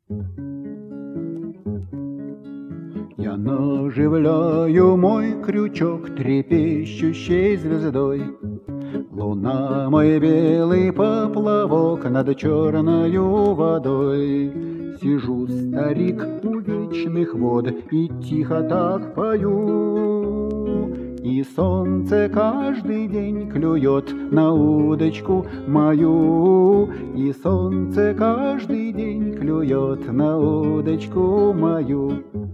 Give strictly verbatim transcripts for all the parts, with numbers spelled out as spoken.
Я наживляю мой крючок трепещущей звездой. Луна мой белый поплавок над черною водой. Сижу, старик, у вечных вод и тихо так пою. И солнце каждый день клюет на удочку мою. И солнце каждый день клюет на удочку мою.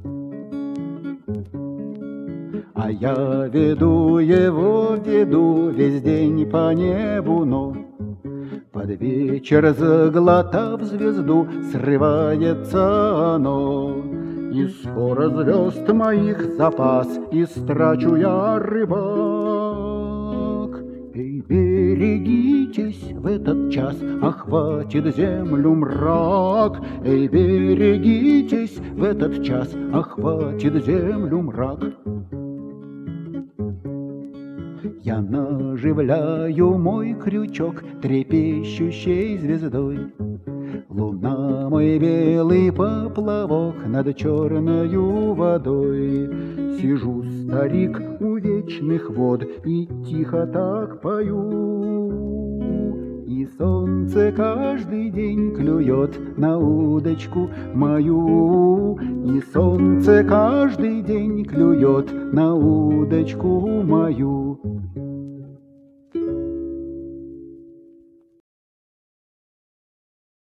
А я веду его, веду весь день по небу, но под вечер, заглотав звезду, срывается оно. И скоро звезд моих запас истрачу я, рыбак. Эй, берегитесь, в этот час охватит землю мрак. Эй, берегитесь, в этот час охватит землю мрак. Я наживляю мой крючок трепещущей звездой. Луна мой белый поплавок над черною водой. Сижу, старик, у вечных вод и тихо так пою. И солнце каждый день клюет на удочку мою. И солнце каждый день клюет на удочку мою.